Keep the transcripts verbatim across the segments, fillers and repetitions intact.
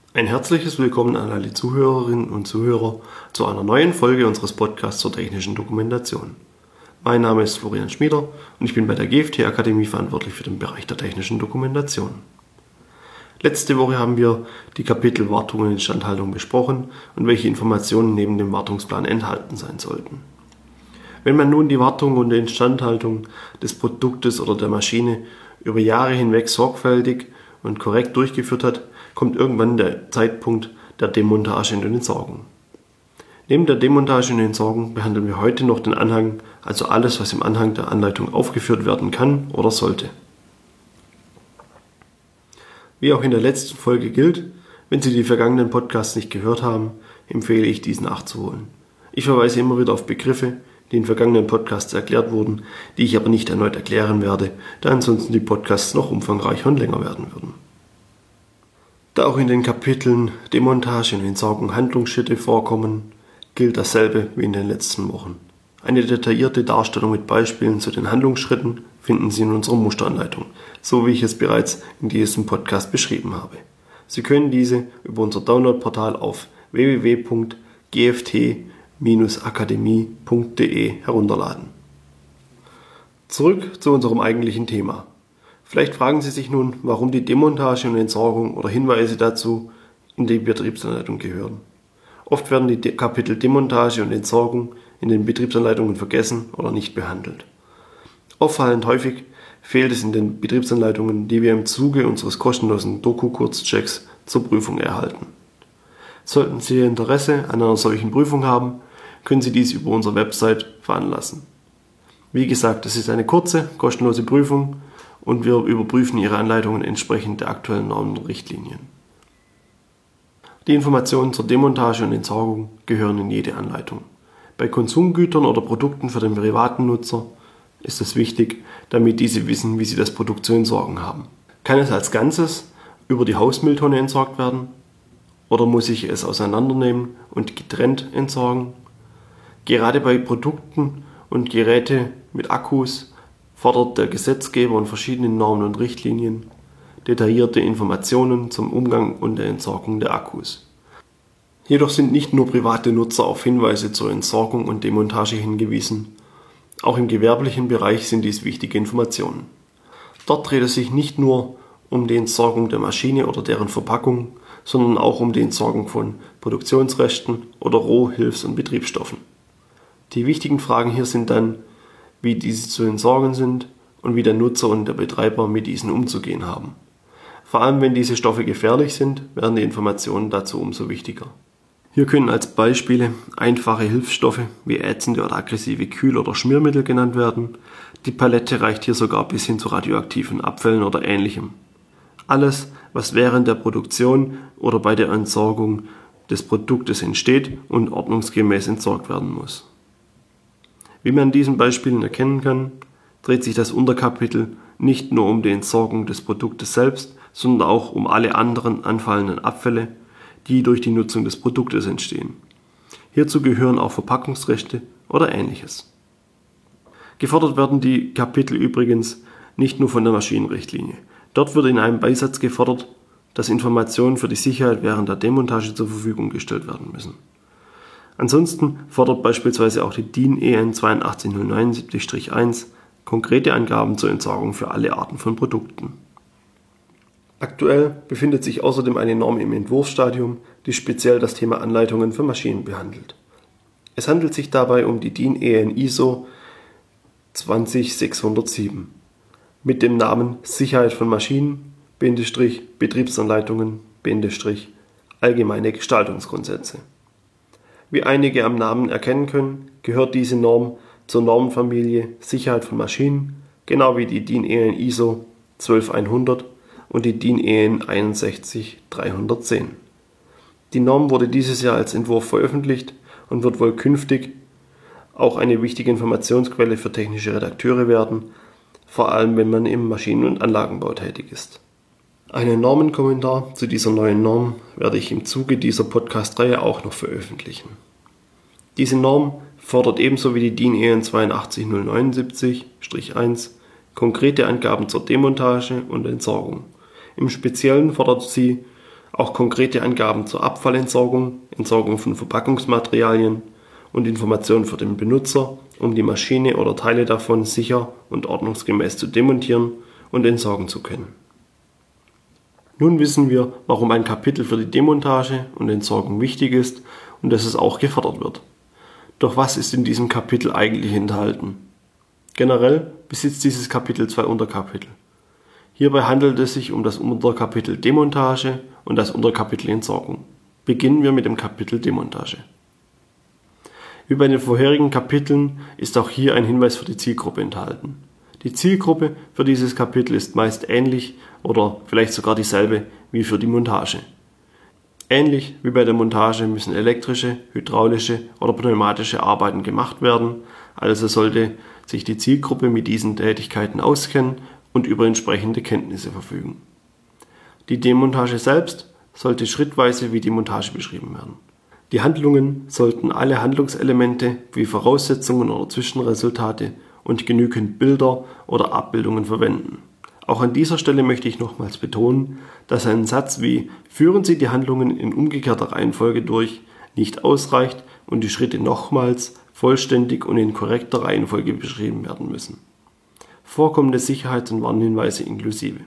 Ein herzliches Willkommen an alle Zuhörerinnen und Zuhörer zu einer neuen Folge unseres Podcasts zur technischen Dokumentation. Mein Name ist Florian Schmieder und ich bin bei der G F T Akademie verantwortlich für den Bereich der technischen Dokumentation. Letzte Woche haben wir die Kapitel Wartung und Instandhaltung besprochen und welche Informationen neben dem Wartungsplan enthalten sein sollten. Wenn man nun die Wartung und die Instandhaltung des Produktes oder der Maschine über Jahre hinweg sorgfältig und korrekt durchgeführt hat, kommt irgendwann der Zeitpunkt der Demontage und Entsorgung. Neben der Demontage und Entsorgung behandeln wir heute noch den Anhang, also alles, was im Anhang der Anleitung aufgeführt werden kann oder sollte. Wie auch in der letzten Folge gilt, wenn Sie die vergangenen Podcasts nicht gehört haben, empfehle ich, diesen nachzuholen. Ich verweise immer wieder auf Begriffe, die in vergangenen Podcasts erklärt wurden, die ich aber nicht erneut erklären werde, da ansonsten die Podcasts noch umfangreicher und länger werden würden. Da auch in den Kapiteln Demontage und Entsorgung Handlungsschritte vorkommen, gilt dasselbe wie in den letzten Wochen. Eine detaillierte Darstellung mit Beispielen zu den Handlungsschritten finden Sie in unserer Musteranleitung, so wie ich es bereits in diesem Podcast beschrieben habe. Sie können diese über unser Downloadportal auf w w w punkt g f t Bindestrich akademie punkt d e herunterladen. Zurück zu unserem eigentlichen Thema. Vielleicht fragen Sie sich nun, warum die Demontage und Entsorgung oder Hinweise dazu in die Betriebsanleitung gehören. Oft werden die Kapitel Demontage und Entsorgung in den Betriebsanleitungen vergessen oder nicht behandelt. Auffallend häufig fehlt es in den Betriebsanleitungen, die wir im Zuge unseres kostenlosen Doku-Kurzchecks zur Prüfung erhalten. Sollten Sie Interesse an einer solchen Prüfung haben, können Sie dies über unsere Website veranlassen. Wie gesagt, es ist eine kurze, kostenlose Prüfung und wir überprüfen Ihre Anleitungen entsprechend der aktuellen Normen und Richtlinien. Die Informationen zur Demontage und Entsorgung gehören in jede Anleitung. Bei Konsumgütern oder Produkten für den privaten Nutzer ist es wichtig, damit diese wissen, wie sie das Produkt zu entsorgen haben. Kann es als Ganzes über die Hausmülltonne entsorgt werden oder muss ich es auseinandernehmen und getrennt entsorgen? Gerade bei Produkten und Geräten mit Akkus fordert der Gesetzgeber und verschiedene Normen und Richtlinien detaillierte Informationen zum Umgang und der Entsorgung der Akkus. Jedoch sind nicht nur private Nutzer auf Hinweise zur Entsorgung und Demontage hingewiesen, auch im gewerblichen Bereich sind dies wichtige Informationen. Dort dreht es sich nicht nur um die Entsorgung der Maschine oder deren Verpackung, sondern auch um die Entsorgung von Produktionsresten oder Roh-, Hilfs- und Betriebsstoffen. Die wichtigen Fragen hier sind dann, wie diese zu entsorgen sind und wie der Nutzer und der Betreiber mit diesen umzugehen haben. Vor allem wenn diese Stoffe gefährlich sind, werden die Informationen dazu umso wichtiger. Hier können als Beispiele einfache Hilfsstoffe wie ätzende oder aggressive Kühl- oder Schmiermittel genannt werden. Die Palette reicht hier sogar bis hin zu radioaktiven Abfällen oder Ähnlichem. Alles, was während der Produktion oder bei der Entsorgung des Produktes entsteht und ordnungsgemäß entsorgt werden muss. Wie man an diesen Beispielen erkennen kann, dreht sich das Unterkapitel nicht nur um die Entsorgung des Produktes selbst, sondern auch um alle anderen anfallenden Abfälle, die durch die Nutzung des Produktes entstehen. Hierzu gehören auch Verpackungsreste oder Ähnliches. Gefordert werden die Kapitel übrigens nicht nur von der Maschinenrichtlinie. Dort wird in einem Beisatz gefordert, dass Informationen für die Sicherheit während der Demontage zur Verfügung gestellt werden müssen. Ansonsten fordert beispielsweise auch die D I N E N zwei acht null neun sieben eins konkrete Angaben zur Entsorgung für alle Arten von Produkten. Aktuell befindet sich außerdem eine Norm im Entwurfsstadium, die speziell das Thema Anleitungen für Maschinen behandelt. Es handelt sich dabei um die D I N E N I S O zwanzig sechshundertsieben mit dem Namen Sicherheit von Maschinen, Bindestrich, Betriebsanleitungen, Bindestrich, allgemeine Gestaltungsgrundsätze. Wie einige am Namen erkennen können, gehört diese Norm zur Normenfamilie Sicherheit von Maschinen, genau wie die D I N E N I S O zwölf hundert und die D I N E N einundsechzig dreihundertzehn. Die Norm wurde dieses Jahr als Entwurf veröffentlicht und wird wohl künftig auch eine wichtige Informationsquelle für technische Redakteure werden, vor allem wenn man im Maschinen- und Anlagenbau tätig ist. Einen Normenkommentar zu dieser neuen Norm werde ich im Zuge dieser Podcast-Reihe auch noch veröffentlichen. Diese Norm fordert ebenso wie die D I N E N zwei acht null neun sieben eins konkrete Angaben zur Demontage und Entsorgung. Im Speziellen fordert sie Auch konkrete Angaben zur Abfallentsorgung, Entsorgung von Verpackungsmaterialien und Informationen für den Benutzer, um die Maschine oder Teile davon sicher und ordnungsgemäß zu demontieren und entsorgen zu können. Nun wissen wir, warum ein Kapitel für die Demontage und Entsorgung wichtig ist und dass es auch gefördert wird. Doch was ist in diesem Kapitel eigentlich enthalten? Generell besitzt dieses Kapitel zwei Unterkapitel. Hierbei handelt es sich um das Unterkapitel Demontage und das Unterkapitel Entsorgung. Beginnen wir mit dem Kapitel Demontage. Wie bei den vorherigen Kapiteln ist auch hier ein Hinweis für die Zielgruppe enthalten. Die Zielgruppe für dieses Kapitel ist meist ähnlich oder vielleicht sogar dieselbe wie für die Montage. Ähnlich wie bei der Montage müssen elektrische, hydraulische oder pneumatische Arbeiten gemacht werden, also sollte sich die Zielgruppe mit diesen Tätigkeiten auskennen und über entsprechende Kenntnisse verfügen. Die Demontage selbst sollte schrittweise wie die Montage beschrieben werden. Die Handlungen sollten alle Handlungselemente wie Voraussetzungen oder Zwischenresultate und genügend Bilder oder Abbildungen verwenden. Auch an dieser Stelle möchte ich nochmals betonen, dass ein Satz wie „Führen Sie die Handlungen in umgekehrter Reihenfolge durch“ nicht ausreicht und die Schritte nochmals vollständig und in korrekter Reihenfolge beschrieben werden müssen. Vorkommende Sicherheits- und Warnhinweise inklusive.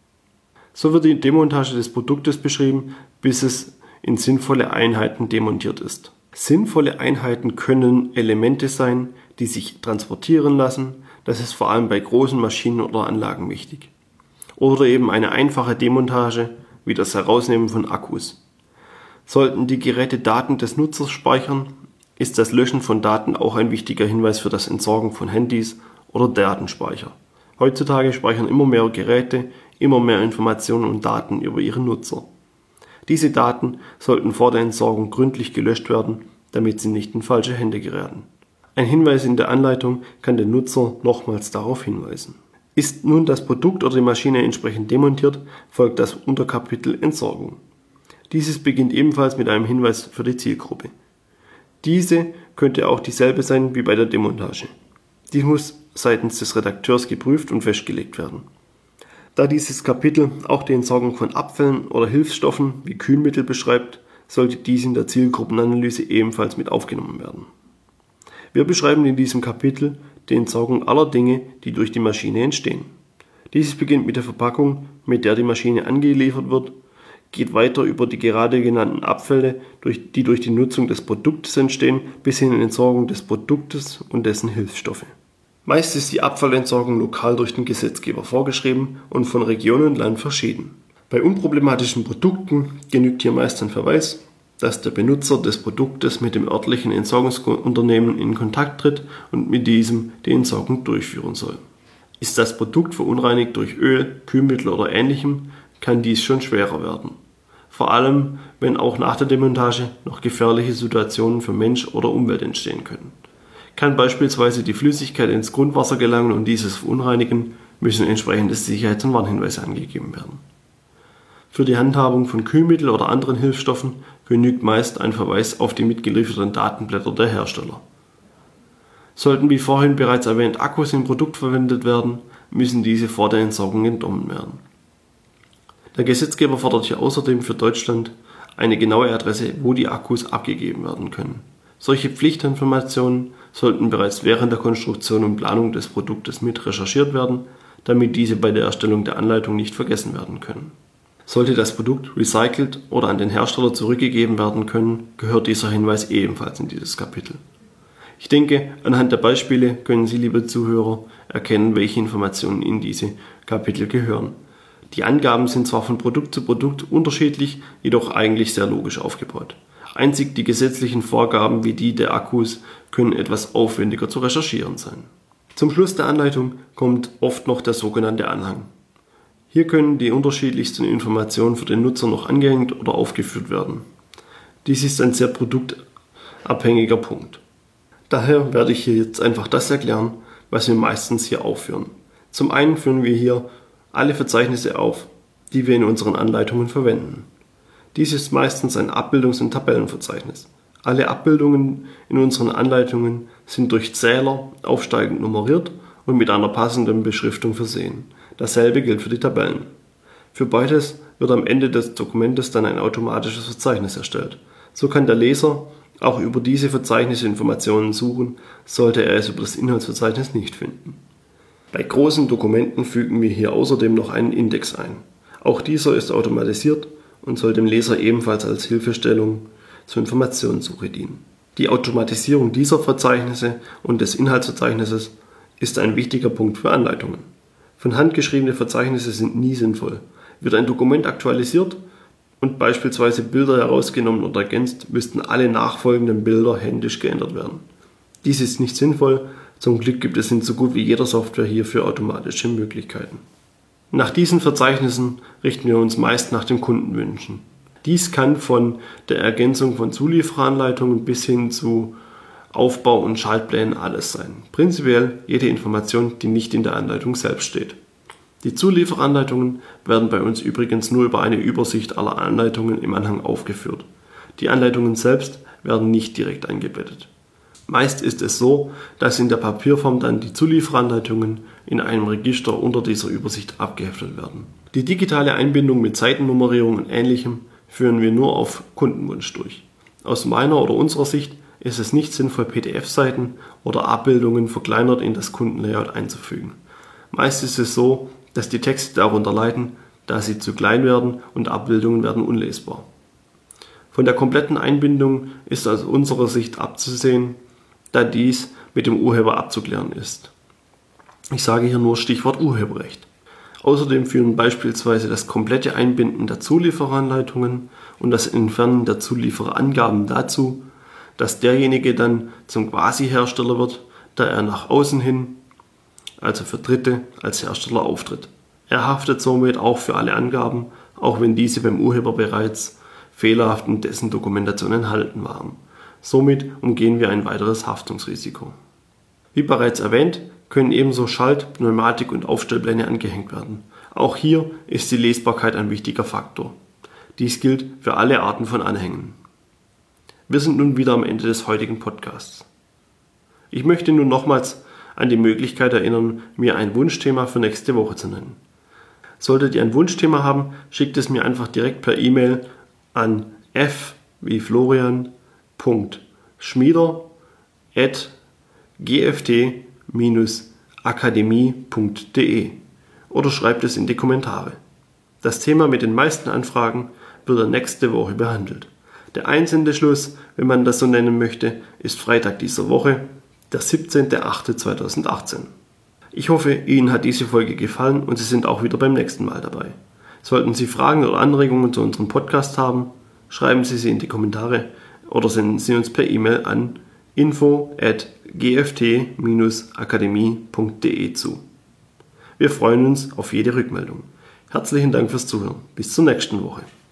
So wird die Demontage des Produktes beschrieben, bis es in sinnvolle Einheiten demontiert ist. Sinnvolle Einheiten können Elemente sein, die sich transportieren lassen, das ist vor allem bei großen Maschinen oder Anlagen wichtig. Oder eben eine einfache Demontage, wie das Herausnehmen von Akkus. Sollten die Geräte Daten des Nutzers speichern, ist das Löschen von Daten auch ein wichtiger Hinweis für das Entsorgen von Handys oder Datenspeicher. Heutzutage speichern immer mehr Geräte immer mehr Informationen und Daten über ihre Nutzer. Diese Daten sollten vor der Entsorgung gründlich gelöscht werden, damit sie nicht in falsche Hände geraten. Ein Hinweis in der Anleitung kann den Nutzer nochmals darauf hinweisen. Ist nun das Produkt oder die Maschine entsprechend demontiert, folgt das Unterkapitel Entsorgung. Dieses beginnt ebenfalls mit einem Hinweis für die Zielgruppe. Diese könnte auch dieselbe sein wie bei der Demontage. Dies muss seitens des Redakteurs geprüft und festgelegt werden. Da dieses Kapitel auch die Entsorgung von Abfällen oder Hilfsstoffen wie Kühlmittel beschreibt, sollte dies in der Zielgruppenanalyse ebenfalls mit aufgenommen werden. Wir beschreiben in diesem Kapitel die Entsorgung aller Dinge, die durch die Maschine entstehen. Dieses beginnt mit der Verpackung, mit der die Maschine angeliefert wird, geht weiter über die gerade genannten Abfälle, die durch die Nutzung des Produktes entstehen, bis hin in die Entsorgung des Produktes und dessen Hilfsstoffe. Meist ist die Abfallentsorgung lokal durch den Gesetzgeber vorgeschrieben und von Region und Land verschieden. Bei unproblematischen Produkten genügt hier meist ein Verweis, dass der Benutzer des Produktes mit dem örtlichen Entsorgungsunternehmen in Kontakt tritt und mit diesem die Entsorgung durchführen soll. Ist das Produkt verunreinigt durch Öl, Kühlmittel oder Ähnlichem, kann dies schon schwerer werden. Vor allem, wenn auch nach der Demontage noch gefährliche Situationen für Mensch oder Umwelt entstehen können. Kann beispielsweise die Flüssigkeit ins Grundwasser gelangen und dieses verunreinigen, müssen entsprechende Sicherheits- und Warnhinweise angegeben werden. Für die Handhabung von Kühlmittel oder anderen Hilfsstoffen genügt meist ein Verweis auf die mitgelieferten Datenblätter der Hersteller. Sollten wie vorhin bereits erwähnt Akkus im Produkt verwendet werden, müssen diese vor der Entsorgung entnommen werden. Der Gesetzgeber fordert hier außerdem für Deutschland eine genaue Adresse, wo die Akkus abgegeben werden können. Solche Pflichtinformationen sollten bereits während der Konstruktion und Planung des Produktes mit recherchiert werden, damit diese bei der Erstellung der Anleitung nicht vergessen werden können. Sollte das Produkt recycelt oder an den Hersteller zurückgegeben werden können, gehört dieser Hinweis ebenfalls in dieses Kapitel. Ich denke, anhand der Beispiele können Sie, liebe Zuhörer, erkennen, welche Informationen in diese Kapitel gehören. Die Angaben sind zwar von Produkt zu Produkt unterschiedlich, jedoch eigentlich sehr logisch aufgebaut. Einzig die gesetzlichen Vorgaben wie die der Akkus können etwas aufwendiger zu recherchieren sein. Zum Schluss der Anleitung kommt oft noch der sogenannte Anhang. Hier können die unterschiedlichsten Informationen für den Nutzer noch angehängt oder aufgeführt werden. Dies ist ein sehr produktabhängiger Punkt. Daher werde ich hier jetzt einfach das erklären, was wir meistens hier aufführen. Zum einen führen wir hier alle Verzeichnisse auf, die wir in unseren Anleitungen verwenden. Dies ist meistens ein Abbildungs- und Tabellenverzeichnis. Alle Abbildungen in unseren Anleitungen sind durch Zähler aufsteigend nummeriert und mit einer passenden Beschriftung versehen. Dasselbe gilt für die Tabellen. Für beides wird am Ende des Dokumentes dann ein automatisches Verzeichnis erstellt. So kann der Leser auch über diese Verzeichnisse Informationen suchen, sollte er es über das Inhaltsverzeichnis nicht finden. Bei großen Dokumenten fügen wir hier außerdem noch einen Index ein. Auch dieser ist automatisiert und soll dem Leser ebenfalls als Hilfestellung zur Informationssuche dienen. Die Automatisierung dieser Verzeichnisse und des Inhaltsverzeichnisses ist ein wichtiger Punkt für Anleitungen. Von Hand geschriebene Verzeichnisse sind nie sinnvoll. Wird ein Dokument aktualisiert und beispielsweise Bilder herausgenommen oder ergänzt, müssten alle nachfolgenden Bilder händisch geändert werden. Dies ist nicht sinnvoll, zum Glück gibt es in so gut wie jeder Software hierfür automatische Möglichkeiten. Nach diesen Verzeichnissen richten wir uns meist nach den Kundenwünschen. Dies kann von der Ergänzung von Zulieferanleitungen bis hin zu Aufbau- und Schaltplänen alles sein. Prinzipiell jede Information, die nicht in der Anleitung selbst steht. Die Zulieferanleitungen werden bei uns übrigens nur über eine Übersicht aller Anleitungen im Anhang aufgeführt. Die Anleitungen selbst werden nicht direkt eingebettet. Meist ist es so, dass in der Papierform dann die Zulieferanleitungen in einem Register unter dieser Übersicht abgeheftet werden. Die digitale Einbindung mit Seitennummerierung und Ähnlichem führen wir nur auf Kundenwunsch durch. Aus meiner oder unserer Sicht ist es nicht sinnvoll, P D F-Seiten oder Abbildungen verkleinert in das Kundenlayout einzufügen. Meist ist es so, dass die Texte darunter leiden, da sie zu klein werden und Abbildungen werden unlesbar. Von der kompletten Einbindung ist aus unserer Sicht abzusehen, da dies mit dem Urheber abzuklären ist. Ich sage hier nur Stichwort Urheberrecht. Außerdem führen beispielsweise das komplette Einbinden der Zulieferanleitungen und das Entfernen der Zuliefererangaben dazu, dass derjenige dann zum Quasi-Hersteller wird, da er nach außen hin, also für Dritte, als Hersteller auftritt. Er haftet somit auch für alle Angaben, auch wenn diese beim Urheber bereits fehlerhaft in dessen Dokumentation enthalten waren. Somit umgehen wir ein weiteres Haftungsrisiko. Wie bereits erwähnt, können ebenso Schalt-, Pneumatik- und Aufstellpläne angehängt werden. Auch hier ist die Lesbarkeit ein wichtiger Faktor. Dies gilt für alle Arten von Anhängen. Wir sind nun wieder am Ende des heutigen Podcasts. Ich möchte nun nochmals an die Möglichkeit erinnern, mir ein Wunschthema für nächste Woche zu nennen. Solltet ihr ein Wunschthema haben, schickt es mir einfach direkt per E-Mail an f wie Florian Punkt Schmieder at g f t Bindestrich akademie Punkt de oder schreibt es in die Kommentare. Das Thema mit den meisten Anfragen wird nächste Woche behandelt. Der Einsendeschluss, wenn man das so nennen möchte, ist Freitag dieser Woche, der siebzehnter achter zweitausendachtzehn. Ich hoffe, Ihnen hat diese Folge gefallen und Sie sind auch wieder beim nächsten Mal dabei. Sollten Sie Fragen oder Anregungen zu unserem Podcast haben, schreiben Sie sie in die Kommentare oder senden Sie uns per E-Mail an info at g f t Bindestrich akademie Punkt de zu. Wir freuen uns auf jede Rückmeldung. Herzlichen Dank fürs Zuhören. Bis zur nächsten Woche.